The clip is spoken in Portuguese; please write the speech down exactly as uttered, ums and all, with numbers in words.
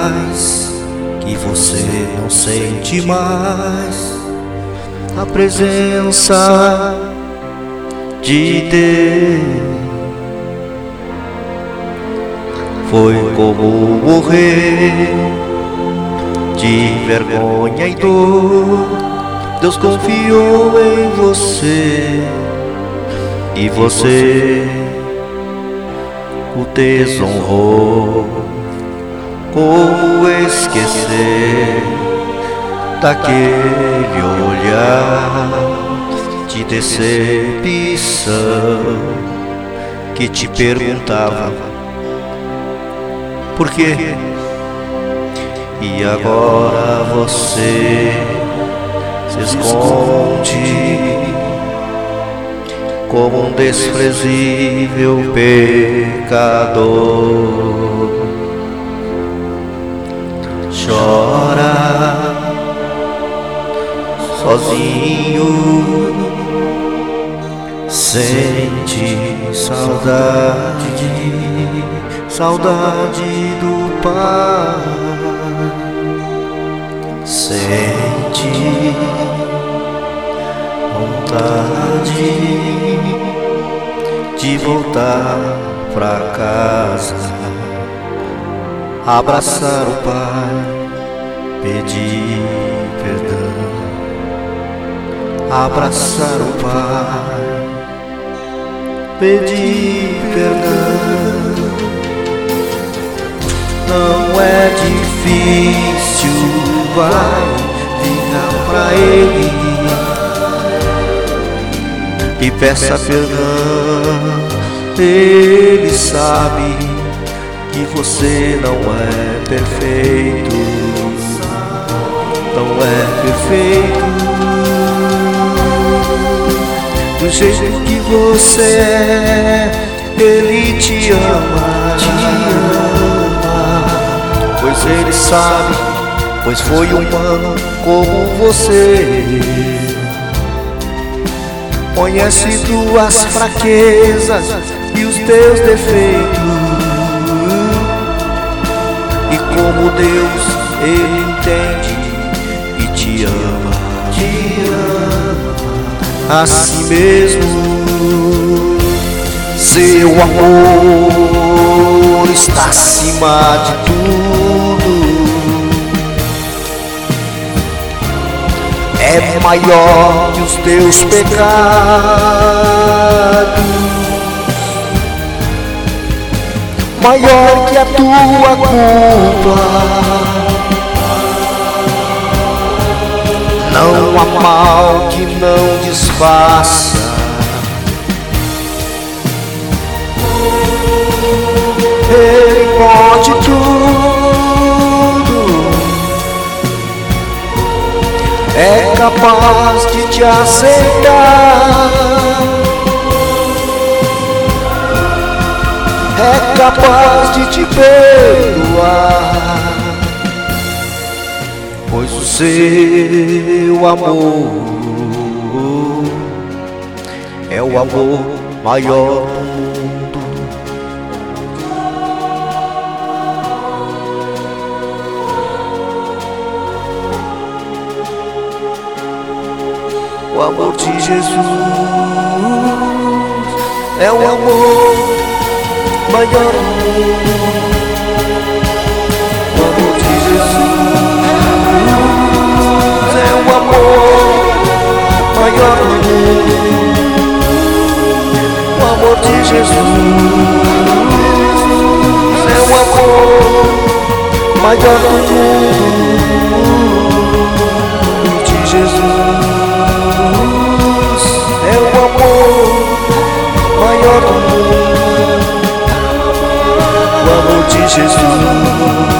paz que você não sente mais a presença de Deus. Foi como morrer de vergonha e dor. Deus confiou em você e você o desonrou. Como esquecer daquele olhar de decepção que te perguntava por quê? E agora você se esconde como um desprezível pecador. Chora sozinho, sente saudade, saudade do Pai. Sente vontade de voltar pra casa, abraçar o Pai, pedir perdão, abraçar o Pai, pedir perdão. Não é difícil, vai, liga pra Ele e peça perdão. Ele sabe que você não é perfeito, não é perfeito. Do jeito que você é, Ele te ama, te ama. Pois Ele sabe, pois foi humano como você. Conhece tuas fraquezas e os teus defeitos. E como Deus, Ele entende e te ama, te ama. Assim mesmo, seu amor está acima de tudo. É maior que os teus pecados, maior que a tua culpa. Não há mal que não desfaça. Ele pode tudo, é capaz de te aceitar, é capaz de te perdoar, pois o seu amor é o amor maior do mundo. O amor de Jesus é o amor maior do mundo. O amor de Jesus é o amor maior do mundo. O amor de Jesus é o amor maior do mundo. De Jesus é o amor maior do mundo. O amor de Jesus.